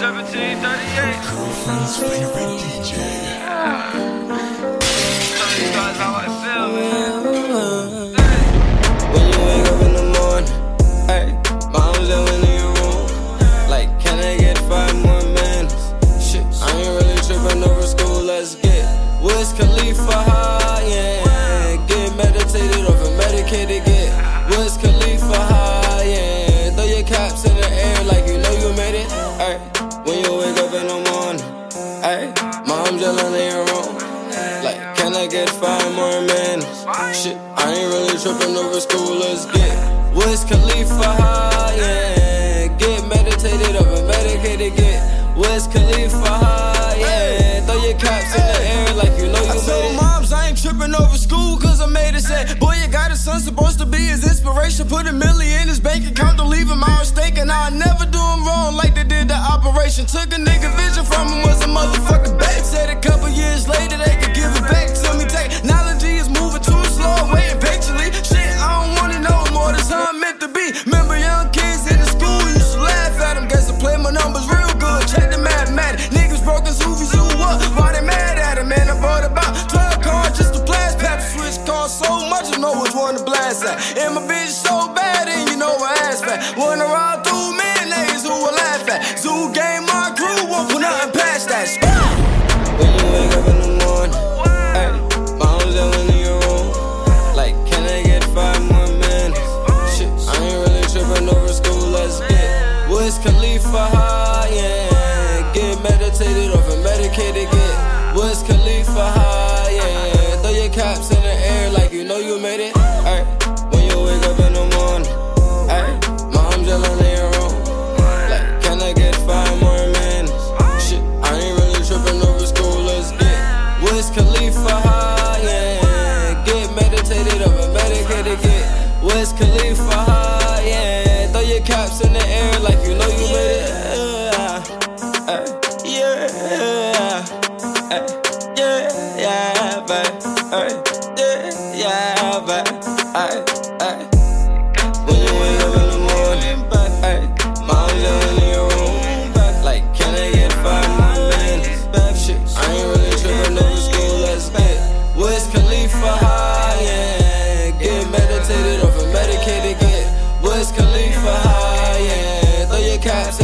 1738. Girlfriend's favorite DJ. Tell these guys how I feel, man. When you wake up in the morning, hey, mom's yelling in your room, like, can I get 5 more minutes? Shit, I ain't really tripping over school, let's get Wiz Khalifa high, yeah. Get meditated over medicated, get Wiz Khalifa high, yeah. Throw your caps in the air like you know you made it, hey. When you wake up in the morning, hey, mom's yelling in your room, like, can I get 5 more minutes? Shit, I ain't really tripping over school, let's get Wiz Khalifa high, yeah. Get meditated over medicated, get Wiz Khalifa high, yeah. Throw your caps in the air like you know you made it. I told moms I ain't tripping over school cause I made it. Said, boy, you got a son supposed to be his inspiration. Put $1 million in his bank account, don't leave him out mistaken. I'll never do him wrong like they did the operation. Took a nigga vision from him, was a motherfucking babe. Said a couple years later they could give it back to me. Technology is moving too slow, waiting patiently. Shit, I don't wanna know more, that's how I'm meant to be. Remember young kids in the school used to laugh at them. Guess I play my numbers real good, check the mathematics. Niggas broke as Hoovy Zoo up, why they mad at him? Man, I bought about 12 cars just to blast pap. Switch cars so much, I know which one to blast at. And my bitch so bad, and you know her ass fat. Wanna ride through mayonnaise, who will laugh at? Zoo game, my crew won't put nothing past that. When you wake up in the morning, hey, mom's yelling in your room, like, can I get 5 more minutes? Shit, I ain't really tripping over school, let's get Wiz Khalifa high, yeah. Get meditated over medicated, get Wiz Khalifa high, yeah. Throw your caps in the air like you know you made it, ay. When you wake up in the morning, ay, mom's yelling in your room, like, can I get 5 more minutes? Shit, I ain't really tripping over school, let's get Wiz Khalifa high, yeah. Get meditated over medicated, get Wiz Khalifa high, yeah. Throw your caps in the air like you know you made it, yeah, yeah, babe, yeah, babe, when you wake up in the morning, mom's yelling in your room, like, can I get 5 more minutes? Shit, I ain't really tripping over school, let's get Wiz Khalifa high, yeah. Get meditated over medicated, get Wiz Khalifa high, yeah. Throw your caps